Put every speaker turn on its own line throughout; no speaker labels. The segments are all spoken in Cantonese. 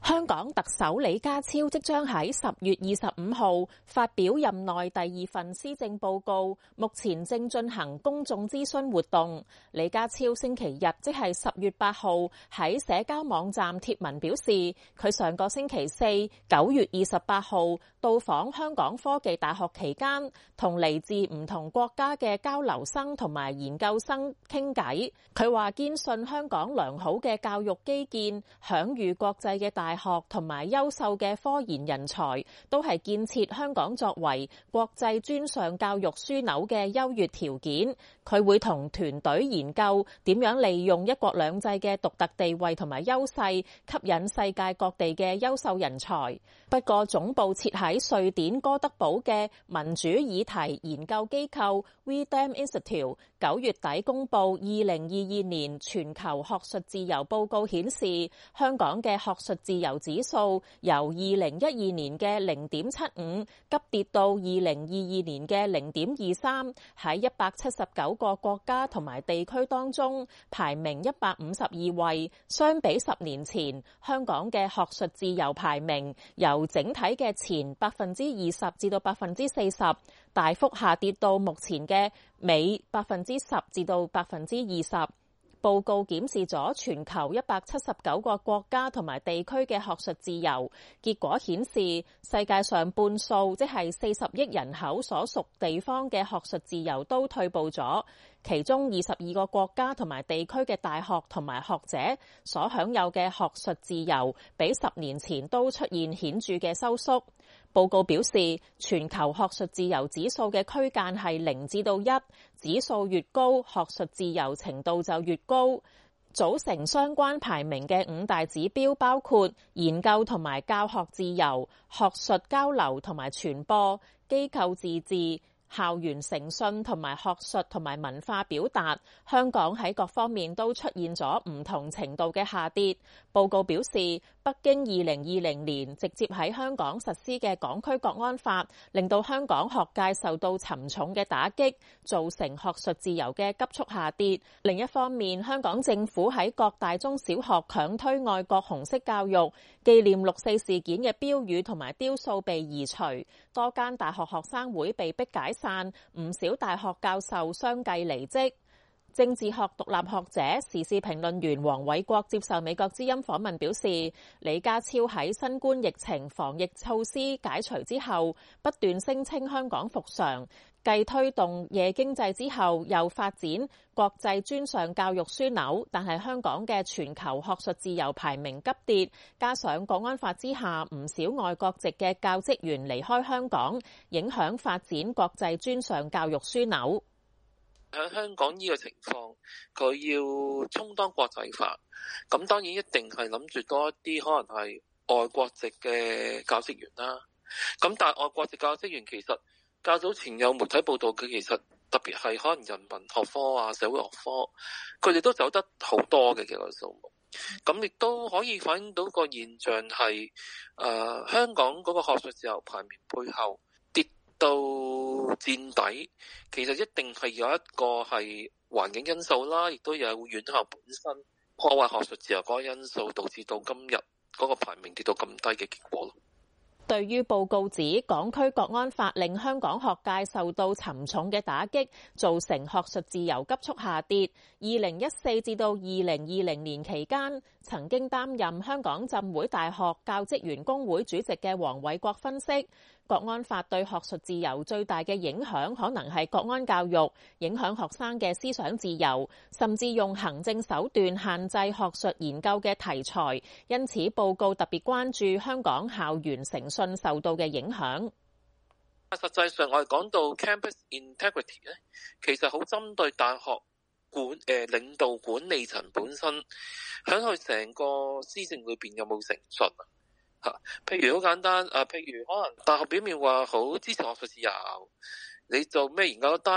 香港特首李家超即將喺10月25號發表任內第2份施政報告，目前正進行公眾諮詢活動。李家超星期日即係10月8號喺社交網站貼文表示，佢上個星期四9月28號到訪香港科技大學期間，同嚟自唔同國家嘅交流生同埋研究生傾偈。佢話堅信香港良好嘅教育基建，享譽國際嘅大學同埋優秀嘅科研人才，都係建設香港作為國際專上教育樞紐嘅優越條件。佢會同團隊研究點樣利用一國兩制嘅獨特地位同埋優勢，吸引世界各地嘅優秀人才。不過總部設喺瑞典哥德堡嘅民主議題研究機構 WeDem Institute 9月底公布2022年全球學術自由報告顯示，香港嘅學術自由指數由2012年嘅0.75急跌到2022年嘅0.23，喺179個國家同埋地區當中排名152位。相比10年前，香港嘅學術自由排名由整體嘅前20%至到40%，大幅下跌到目前嘅尾10%至到20%。報告檢視咗全球179個國家同埋地區嘅學術自由，結果顯示世界上半數，即係40億人口所屬地方嘅學術自由都退步咗。其中22個國家同埋地區嘅大學同埋學者所享有嘅學術自由，比10年前都出現顯著嘅收縮。報告表示，全球學術自由指數嘅區間係0至到1，指數越高，學術自由程度就越高。組成相關排名嘅5大指標包括研究同埋教學自由、學術交流同埋傳播、機構自治、校園誠信同埋學術同埋文化表達。香港喺各方面都出現咗唔同程度嘅下跌。報告表示，北京2020年直接喺香港實施嘅港區國安法，令到香港學界受到沉重嘅打擊，造成學術自由嘅急速下跌。另一方面，香港政府喺各大中小學強推愛國紅色教育，紀念6四事件嘅標語同埋雕塑被移除，多間大學學生會被迫解散，唔少大學教授相繼離職。政治學獨立學者、時事評論員黃偉國接受美國之音訪問表示，李家超喺新冠疫情防疫措施解除之後，不斷聲稱香港復常，繼推動夜經濟之後，又發展國際專上教育樞紐，但係香港嘅全球學術自由排名急跌，加上國安法之下唔少外國籍嘅教職員離開香港，影響發展國際專上教育樞紐。
喺香港呢個情況，佢要充當國際化，咁當然一定係諗住多一啲可能係外國籍嘅教職員啦。咁但係外國籍教職員其實較早前有媒體報道嘅，其實特別係可能人文學科啊、社會學科，佢哋都走得好多嘅個數目。咁亦都可以反映到個現象係，香港嗰個學術自由排名背後跌到墊底，其實一定係有一個係環境因素啦，亦都有院校本身破壞學術自由嗰個因素，導致到今日嗰個排名跌到咁低嘅結果咯。
對於報告指港區國安法令香港學界受到沉重嘅打擊，造成學術自由急速下跌。2014至到2020年期間，曾經擔任香港浸會大學教職員工會主席嘅黃偉國分析，國安法對學術自由最大嘅影響可能係國安教育，影響學生嘅思想自由，甚至用行政手段限制學術研究嘅題材。因此報告特別關注香港校園誠信受到嘅影響。
實際上我哋講到 campus integrity 咧，其實好針對大學領導管理層本身喺佢成個施政裏邊有冇誠信啊？譬如好簡單譬如可能大學表面話好支持學術自由，你做咩研究都得，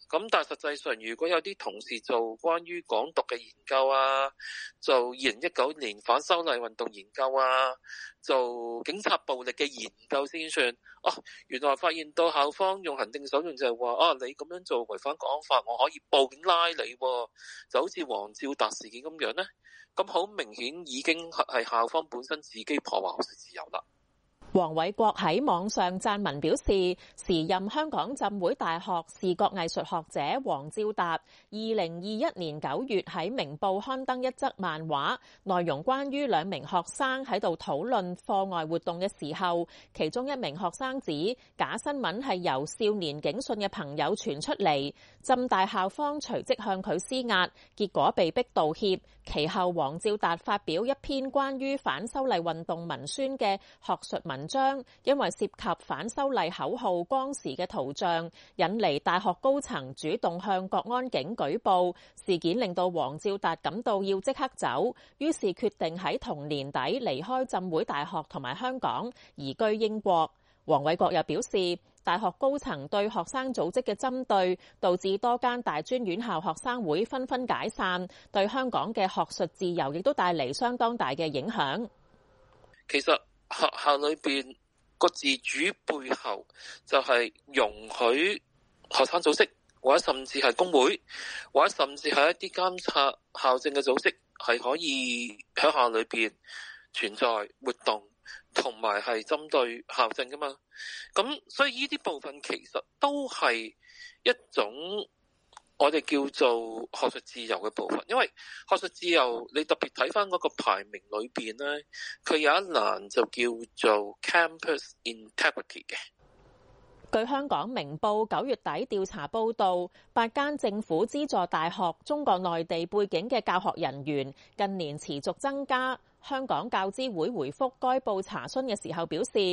咁但係實際上，如果有啲同事做關於港獨嘅研究啊，做2019年反修例運動研究啊，做警察暴力嘅研究先算。原來發現到校方用行政手段就係話，你咁樣做違反國安法，我可以報警拉你喎，就好似黃照達事件咁樣呢。咁好明顯已經係校方本身自己破壞學術自由啦。
黃偉國喺網上撰文表示，時任香港浸會大學視覺藝術學者黃照達2021年9月喺明報刊登一則漫畫，內容關於兩名學生喺度討論課外活動嘅時候，其中一名學生指假新聞係由少年警訊嘅朋友傳出嚟，浸大校方隨即向佢施壓，結果被逼道歉。其後黃照達發表一篇關於反修例運動文宣嘅學術文章，因為涉及反修例口號光時嘅圖像，引嚟大學高層主動向國安警舉報，事件令到黃照達感到要即刻走，於是決定喺同年底離開浸會大學同埋香港，移居英國。黃偉國又表示，大學高層對學生組織嘅針對，導致多間大專院校學生會紛紛解散，對香港嘅學術自由亦都帶嚟相當大嘅影響。
其實學校裏邊個自主背後就係容許學生組織，或者甚至係工會，或者甚至係一啲監察校政嘅組織，係可以喺學校裏邊存在活動，同埋係針對校政噶嘛。咁所以呢啲部分其實都係一種我哋叫做學術自由嘅部分。因為學術自由你特別睇翻嗰個排名裏邊咧，佢有一欄就叫做 Campus Integrity 嘅。
據香港明報9月底調查報導，8間政府資助大學中國內地背景嘅教學人員近年持續增加。香港教資會回覆該報查詢嘅時候表示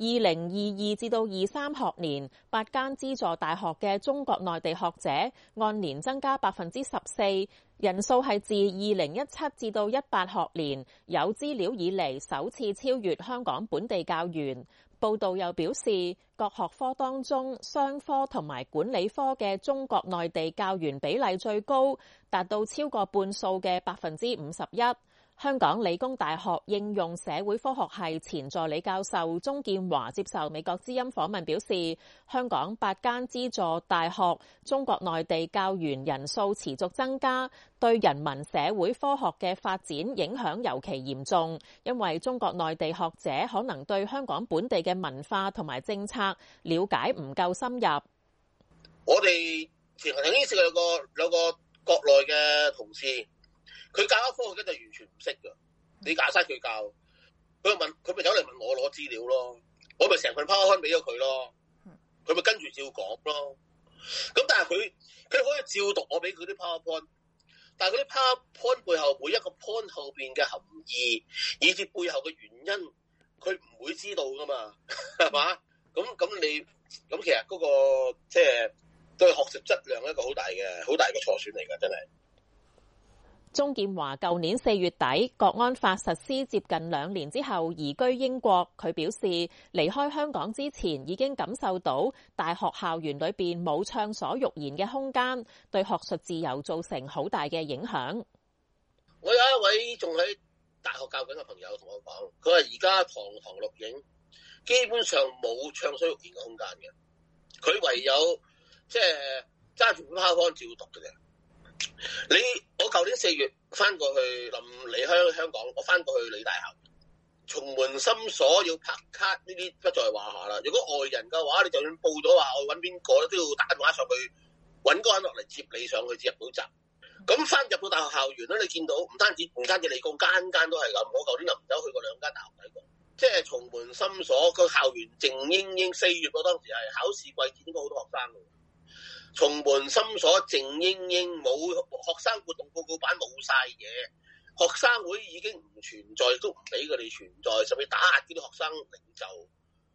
，2022至到23學年，8間資助大學嘅中國內地學者按年增加14%，人數係自2017至到18學年有資料以嚟首次超越香港本地教員。報道又表示，各學科當中，商科同埋管理科嘅中國內地教員比例最高，達到超過半數嘅51%。香港理工大學應用社會科學系前助理教授鍾建華接受美國之音訪問表示，香港8間資助大學中國內地教員人數持續增加，對人文社會科學嘅發展影響尤其嚴重，因為中國內地學者可能對香港本地嘅文化同埋政策了解唔夠深入。
我哋前頭已經識有個國內嘅同事。佢教一科學就完全唔識㗎，你解晒佢教，佢咪走嚟問我攞資料咯，我咪成份 PowerPoint 俾咗佢咯，佢咪跟住照講咯。咁但係佢可以照讀我俾佢啲 PowerPoint， 但係嗰啲 PowerPoint 背後每一個 point 後邊嘅含義，以至背後嘅原因，佢唔會知道噶嘛，係嘛？咁其實嗰個即係對學術質量一個好大嘅錯損嚟㗎，真係。
鍾建華舊年4月底國安法實施接近2年之後移居英國，佢表示離開香港之前已經感受到大學校園裏邊冇暢所欲言嘅空間，對學術自由造成好大嘅影響。
我有一位仲喺大學教緊嘅朋友同我講，佢話而家堂錄影基本上冇暢所欲言嘅空間嘅，佢唯有即係揸住本 PowerPoint照讀嘅啫。我舊年4月翻過去臨離開香港，我翻過去理大校，重門深鎖要拍卡呢啲不在話下啦。如果外人嘅話，你就算報咗話我揾邊個都要打電話上去揾個人落嚟接你上去至入到閘。咁翻入到大學校園咧，你見到唔單止理工間間都係咁。我舊年臨走去過2間大學睇過，即係重門深鎖個校園靜英英。4月嗰當時係考試季節，應該好多學生。重門深鎖靜英英，冇學生活動報告板，冇晒嘢，學生會已經唔存在，都唔俾佢哋存在，甚至打壓啲學生領袖。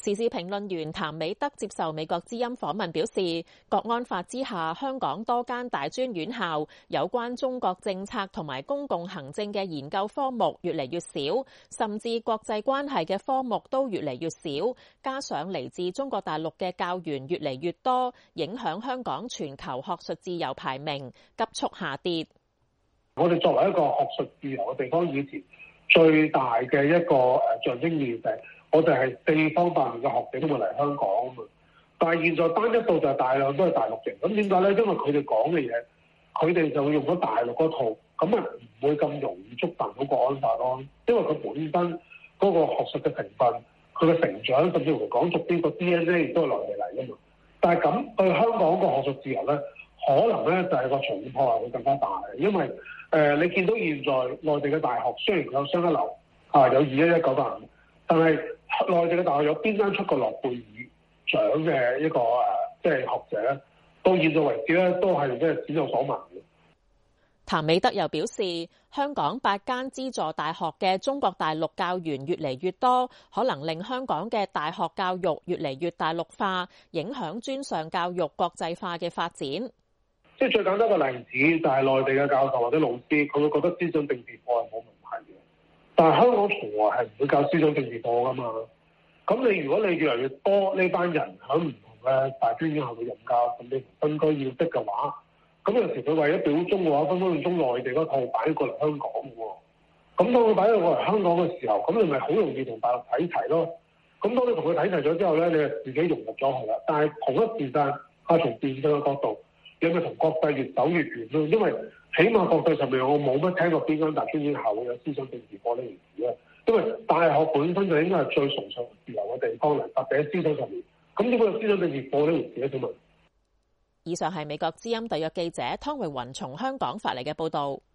時事評論員譚美德接受美國之音訪問表示，國安法之下，香港多間大專院校有關中國政策同埋公共行政嘅研究科目越嚟越少，甚至國際關係嘅科目都越嚟越少，加上嚟自中國大陸嘅教員越嚟越多，影響香港全球學術自由排名急速下跌。
我哋作為一個學術自由嘅地方，以前最大嘅一個象徵意義就係我哋係四方八面嘅學者都會嚟香港啊嘛。但係現在單一度就係大量都係大陸人，咁點解咧？因為佢哋講嘅嘢，佢哋就會用咗大陸嗰套，咁啊唔會咁容易觸犯到國安法咯。因為佢本身嗰個學術嘅成分，佢嘅成長甚至乎講俗啲個 DNA 亦都係內地嚟㗎嘛。但係咁對香港個學術自由咧，可能咧就係個長遠破壞會更加大嘅，因為你見到現在內地嘅大學雖然有雙一流有211、985，但係內地嘅大學有邊間出過諾貝爾獎嘅一個即係學者咧？到現在為止咧，都係即係只有所聞嘅。
譚美德又表示，香港8間資助大學嘅中國大陸教員越嚟越多，可能令香港嘅大學教育越嚟越大陸化，影響專上教育國際化嘅發展。
即係最簡單嘅例子，就係內地嘅教授或者老師，佢會覺得思想政治課係冇問題嘅。但係香港從來係唔會教思想政治課㗎嘛。咁如果你越嚟越多呢班人喺唔同嘅大專院校度任教，甚至分區要職嘅話，咁有時佢為咗表忠嘅話，分分鐘內地嗰套擺過嚟香港嘅喎。咁當佢擺過嚟香港嘅時候，咁你咪好容易同大陸睇齊咯。咁當你同佢睇齊咗之後咧，你就自己融入咗佢啦。但係同一時間，從辯證嘅角度，你咪同國際越走越遠咯。因為起碼國際上面我冇乜聽過邊間大專院校會有思想政治課呢件事咧。因為大學本身就應該係最崇尚自由嘅地方嚟，特別喺思想上面。咁點解有思想政治課呢回事咧？請問？
以上係美國之音特約記者湯榮雲從香港發嚟嘅報導。